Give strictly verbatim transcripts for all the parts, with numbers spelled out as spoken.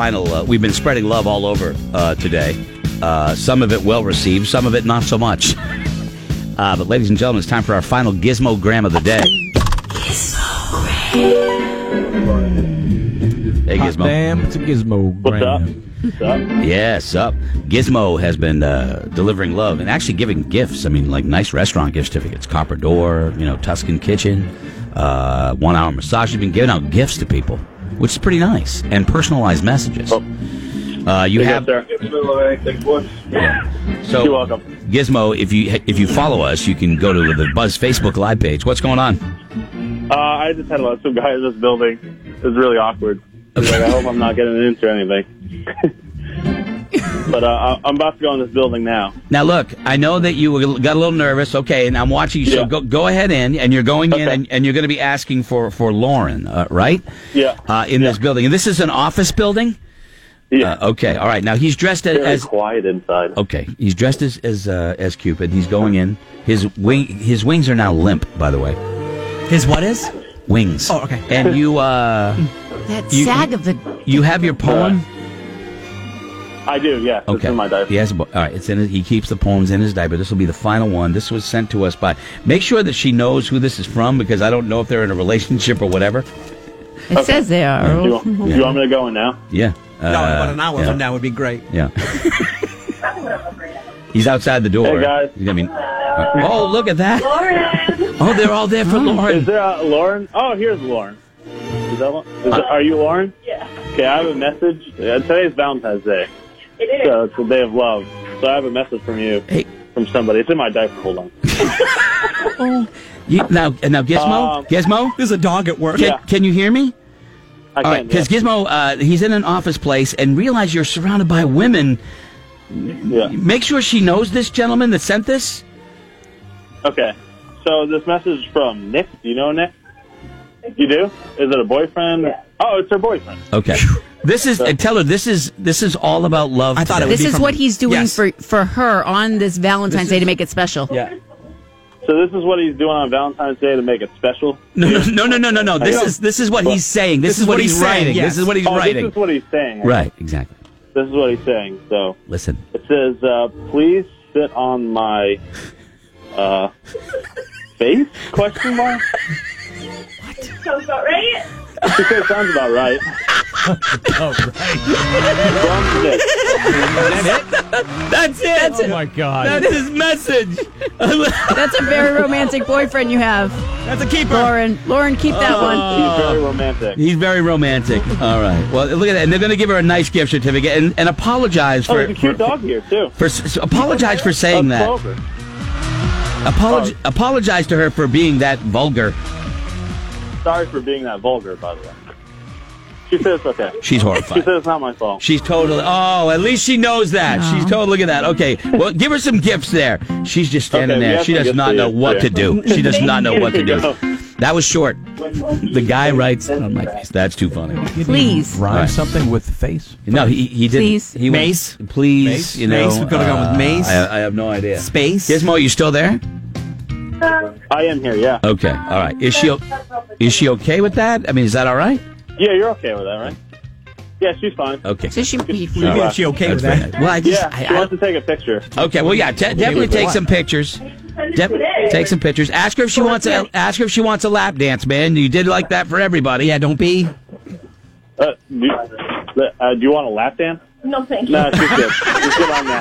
final. Uh, we've been spreading love all over uh, today. Uh, some of it well received, some of it not so much. Uh, but, ladies and gentlemen, it's time for our final Gizmogram of the day. Gizmogram. Hey, Gizmo. Damn, it's a Gizmogram. What's up? What's up? Yes, up. Gizmo has been uh, delivering love and actually giving gifts. I mean, like nice restaurant gift certificates, Copper Door, you know, Tuscan Kitchen, uh, one-hour massage. He's been giving out gifts to people, which is pretty nice, and personalized messages. Oh. Uh, you Hey, have. sir. Yeah. So, You're welcome. Gizmo, if you if you follow us, you can go to the Buzz Facebook Live page. What's going on? Uh, I just had some guy in this building. It was really awkward. He's like, I hope I'm not getting into anything. But uh, I'm about to go in this building now. Now, look, I know that you got a little nervous. Okay, and I'm watching you. So Yeah. go go ahead in, and you're going in, Okay. and, and you're going to be asking for for Lauren, uh, right? Yeah. Uh, in Yeah. this building, and this is an office building. Yeah. Uh, okay, all right. Now he's dressed as, Very as quiet inside. okay. He's dressed as as uh, as Cupid. He's going in. His wing his wings are now limp. By the way, His what is? wings. Oh, okay. And you uh That You- sag of the... you have your poem. I do, yeah. It's Okay. in my diaper. He has a bo- all right. It's in. His, he keeps the poems in his diaper. This will be the final one. This was sent to us by. Make sure that she knows who this is from, because I don't know if they're in a relationship or whatever. It says they are. Do you, want, do you want me to go in now? Yeah. Uh, No, about an hour yeah. from now would be great. Yeah. He's outside the door. Hey, guys. He's gonna be. Oh, look at that. Lauren! Oh, they're all there for Lauren. Is there uh, Lauren? Oh, here's Lauren. Is that one? Is that, are you Lauren? Yeah, Okay, I have a message. Uh, today's Valentine's Day. it is. So it's the day of love. So I have a message from you, Hey. from somebody. It's in my diaper. Hold on. You, now, now, Gizmo, Um, Gizmo, There's a dog at work. can, yeah. can you hear me? I All right, can't. because yeah. Gizmo, uh, he's in an office place, and realize you're surrounded by women. Yeah. Make sure she knows this gentleman that sent this. Okay. So this message is from Nick. Do you know Nick? You do? Is it a boyfriend? Yeah. Oh, it's her boyfriend. Okay. This is uh, tell her this is this is all about love. I thought today. it would This be is from- what he's doing Yes. for, for her on this Valentine's Day to make it special. Yeah. So this is what he's doing on Valentine's Day to make it special? No, no, no, no, no, no, no. This know. is this is what he's saying. This, is what he's, saying, writing. yes. This is what he's Oh, writing. this is what he's saying. Right. Exactly. This is what he's saying. So Listen. it says, uh, please sit on my uh, face? Question mark? Sounds about right. She said sounds about right. Oh, right. From Nick. That's it. Oh, my God. That's his message. That's a very romantic boyfriend you have, That's a keeper. Lauren. Lauren, keep that one. He's very romantic. He's very romantic. All right. Well, look at that. And they're going to give her a nice gift certificate and, and apologize Oh, for there's a cute for, dog here, too. for, s- apologize for saying That's that. Clover. Apolog- apologize to her for being that vulgar. Sorry for being that vulgar, by the way. She says it's okay. She's She horrified. says it's not my fault. She's totally. Oh, at least she knows that. She's totally. Look at that. Okay. Well, give her some gifts there. She's just standing Okay, we there. have She some does gifts not for know you. what to Yeah. do. She does not know what to do. No. That was short. The guy writes on my face. That's too funny. Please. Rhyme Right. something with face? No, he he did. Please. He went- Mace? Please. Mace? You know. Mace? We're gonna go with uh, Mace? I, I have no idea. Space. Gizmo, you still there? I am here, yeah. Okay. All right. Is she o- is she okay with that? I mean, is that all right? Yeah, you're okay with that, right? Yeah, she's fine. Okay. So she, Maybe if she okay with That's that. very nice. Well, I just. Yeah, I- she I- wants to take a picture. okay. Well, yeah. De- definitely with take what? some pictures. De- take some pictures. Ask her if she wants a ask her if she wants a lap dance, man. You did like that for everybody. Yeah, don't be. Uh, do, you, uh, do you want a lap dance? No, thank you. No, she's good. She's good on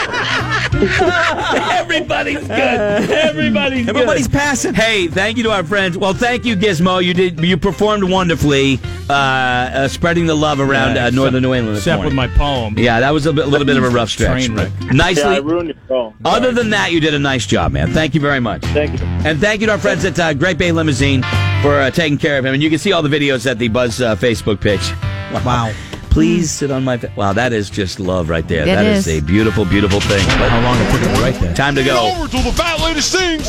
that. Everybody's good. Everybody's good. Everybody's passing. Hey, thank you to our friends. Well, thank you, Gizmo. You did. You performed wonderfully, uh, uh, spreading the love around Yeah, uh, northern New England this Except with morning. my poem. Yeah, that was a, bit, a little bit of a rough stretch. Train wreck. but Yeah, I Nicely. ruined your phone. Other than that, you did a nice job, man. Thank you very much. Thank you. And thank you to our friends at uh, Great Bay Limousine for uh, taking care of him. And you can see all the videos at the Buzz uh, Facebook page. Wow. Please sit on my. Fa- wow, that is just love right there. It that is. is. a beautiful, beautiful thing. But How long it took him to write that? time to go. Over till the fat lady sings.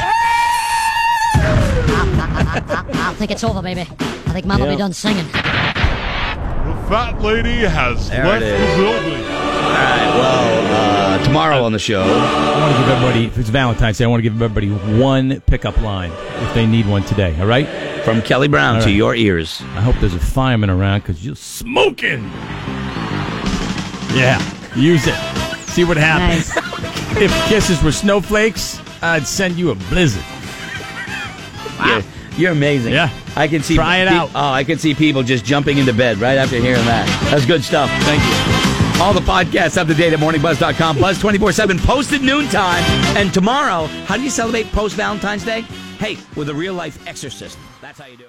I think it's over, baby. I think Mama Yeah. be done singing. The fat lady has There left it is. the building. All right. Well, uh, tomorrow on the show. I want to give everybody, if it's Valentine's Day, I want to give everybody one pickup line if they need one today, all right? From Kelly Brown All to right. your ears. I hope there's a fireman around because you're smoking. Yeah, use it. See what happens. Nice. If kisses were snowflakes, I'd send you a blizzard. You're, you're amazing. Yeah. I can see. Try it pe- out. Oh, I can see people just jumping into bed right after hearing that. That's good stuff. Thank you. All the podcasts up to date at morning buzz dot com. Buzz twenty-four seven, posted noontime. And tomorrow, how do you celebrate post Valentine's Day? Hey, with a real life exorcist. That's how you do it.